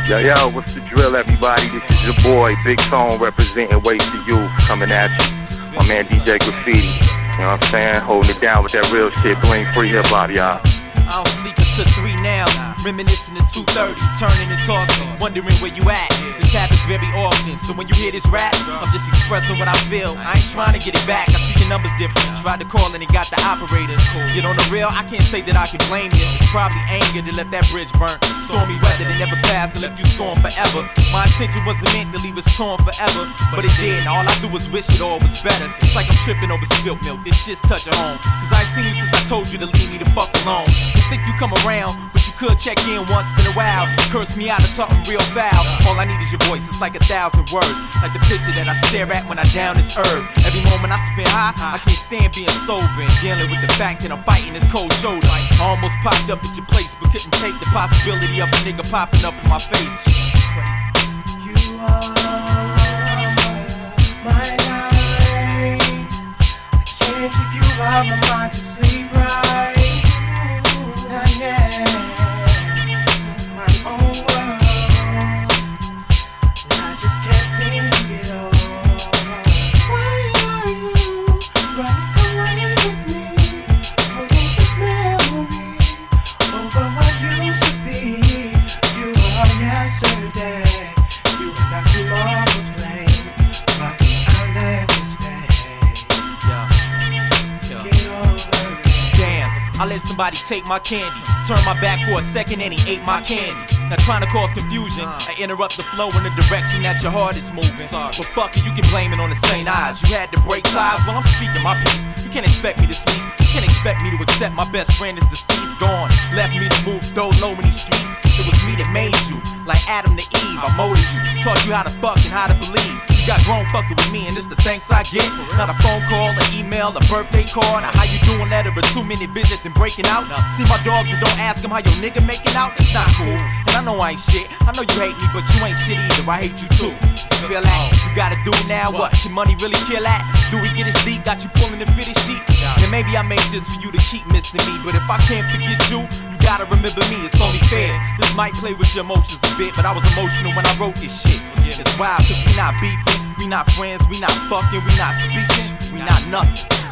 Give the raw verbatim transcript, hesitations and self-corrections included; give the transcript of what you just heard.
Yo, yo, what's the drill, everybody? This is your boy, Big Tone, representing Wasted Youth, coming at you. My man D J Graffiti, you know what I'm saying? Holding it down with that real shit, bling free hip hop, y'all. I don't sleep until three now, reminiscing to two thirty, turning and tossing, wondering where you at. This happens very often, so when you hear this rap, I'm just expressing what I feel. I ain't trying to get it back, I see your numbers different. Tried to call and it got the operators. Get on the real, I can't say that I can blame you. It's probably anger that left that bridge burnt. Stormy weather that never passed and left you scorned forever. My intention wasn't meant to leave us torn forever, but it did, and all I do is wish it all was better. It's like I'm tripping over spilt milk, this shit's touching home. Cause I ain't seen you since I told you to leave me the fuck alone. You think you come around, but you could check in once in a while. Curse me out of something real foul. All I need is your voice, it's like a thousand words. Like the picture that I stare at when I down this herb. Every moment I spend high, I can't stand being sober and dealing with the fact that I'm fighting this cold shoulder. I almost popped up at your place, but couldn't take the possibility of a nigga popping up in my face. You are my light. I can't keep you out my mind to sleep right. Not yet. My own world, and I just can't seem to get over. Why are you running away with me? Holding the memory over what used to be. You are yesterday. You are not tomorrow's flame. But I let this fade. Get over it. Damn, I let somebody take my candy, turn my back for a second and he ate my candy. Now trying to cause confusion, I interrupt the flow in the direction that your heart is moving. But fuck it, you can blame it on the Saint Eyes. You had to break ties while I'm speaking my piece. You can't expect me to sleep, you can't expect me to accept my best friend is deceased, gone. Left me to move dolo in these streets. It was me that made you, like Adam to Eve. I molded you, taught you how to fuck and how to believe. You got grown fucking with me and this the thanks I get. Not a phone call, an email, a birthday card, a how you doing letter, a two minute visit then breaking out. See my dogs and don't ask him how your nigga making out. That's not cool. And I know I ain't shit. I know you hate me, but you ain't shit either. I hate you too. Feel that? You gotta do now what? Can money really kill that? Do we get it deep? Got you pulling the fitted sheets? And maybe I made this for you to keep missing me, but if I can't forget you, you gotta remember me. It's only fair. This might play with your emotions a bit, but I was emotional when I wrote this shit. It's wild, cause we not beefing, we not friends, we not fucking, we not speaking, we not nothing.